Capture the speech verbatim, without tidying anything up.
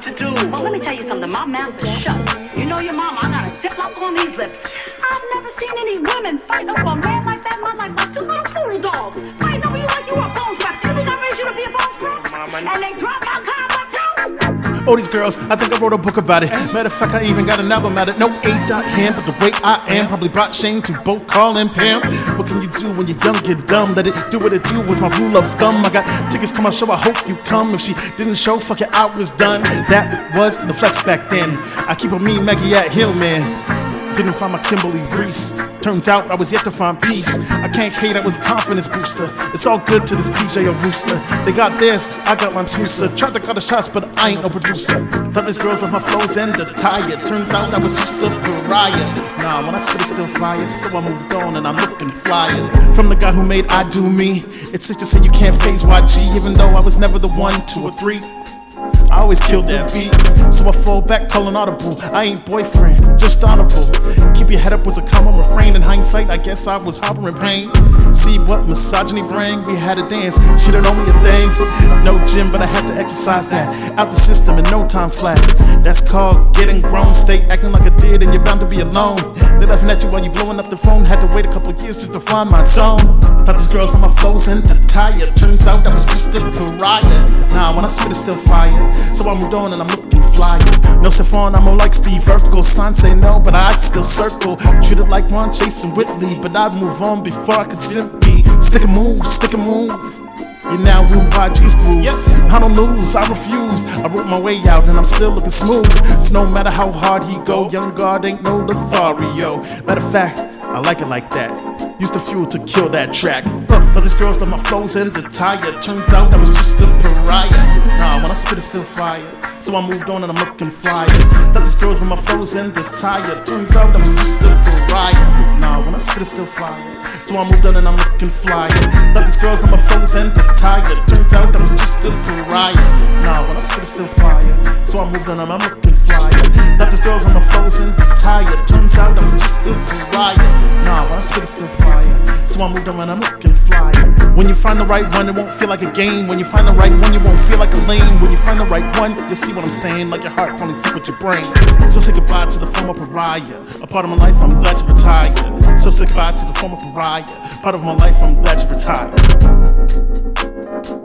to do. Well, let me tell you something. My mouth is shut. You know your mama, I got a ziplock on these lips. I've never seen any women fight over a man like that. My life like two little poodle dogs. Fighting over you like you were a bone scrap. You think I raised you to be a bone scrap? And they drop my combo too. Oh, these girls, I think I wrote a book about it. Matter of fact, I even got an album at it. No A dot him, but the way I am probably brought shame to both Carl and Pam. What can you do when you're young, get dumb? Let it do what it do was my rule of thumb. I got tickets to my show, I hope you come. If she didn't show, fuck it, I was done. That was the flex back then. I keep a mean Maggie at Hillman. Didn't find my Kimberly Reese. Turns out I was yet to find peace. I can't hate, I was a confidence booster. It's all good to this P J or Rooster. They got theirs, I got mine too, sir. Tried to call the shots, but I ain't no producer. Thought these girls love my flows and the tire. Turns out I was just a pariah. Nah, when I spit it's still fire. So I moved on and I'm looking flyer. From the guy who made I Do Me. It's safe to say you can't phase Y G. Even though I was never the one, two or three. I always killed that beat, so I fall back calling audible. I ain't boyfriend, just honorable. Keep your head up was a common refrain. In hindsight, I guess I was harboring pain. See what misogyny bring? We had a dance, she didn't owe me a thing. No gym, but I had to exercise that. Out the system in no time flat. That's called getting grown. Stay acting like I did and you're bound to be alone. They laughing at you while you blowing up the phone. Had to wait a couple years just to find my zone. Thought these girls on my flows and the tire. Turns out I was just a pariah. Nah, when I spit it's still fire. So I moved on and I'm looking flyer. No Stephon, I'm more like Steve Urkel. Signs say no, but I'd still circle. Treated like Ron Chase and Whitley, but I'd move on before I could simply stick a move, stick a move. You now rule Y G's groove. I don't lose, I refuse. I wrote my way out and I'm still looking smooth. So no matter how hard he go, young God ain't no Lothario. Matter of fact, I like it like that. Use the fuel to kill that track. Uh, thought these girls love my flows and the tire. Turns out I was just a pariah. Nah, when I spit it's still fire. So I moved on and I'm looking flyer. Thought these girls love my flows and the tire. Turns out I was just a pariah. Nah, when I spit it's still fire. So I moved on and I'm looking flyer. Thought these girls love my flows and the tire. Turns out I was just a pariah. Nah, when I spit it's still fire. So I moved on and I'm looking flyer. Thought these girls love my flows and the tire. Turns out I was just a pariah. Nah, when I spit it's still fire. So I moved on and I'm looking flyer. When you find the right one, it won't feel like a game. When you find the right one, you won't feel like a lame. When you find the right one, you'll see what I'm saying. Like your heart finally see with your brain. So say goodbye to the former pariah. A part of my life, I'm glad you retired. So say goodbye to the former pariah. Part of my life, I'm glad you retired.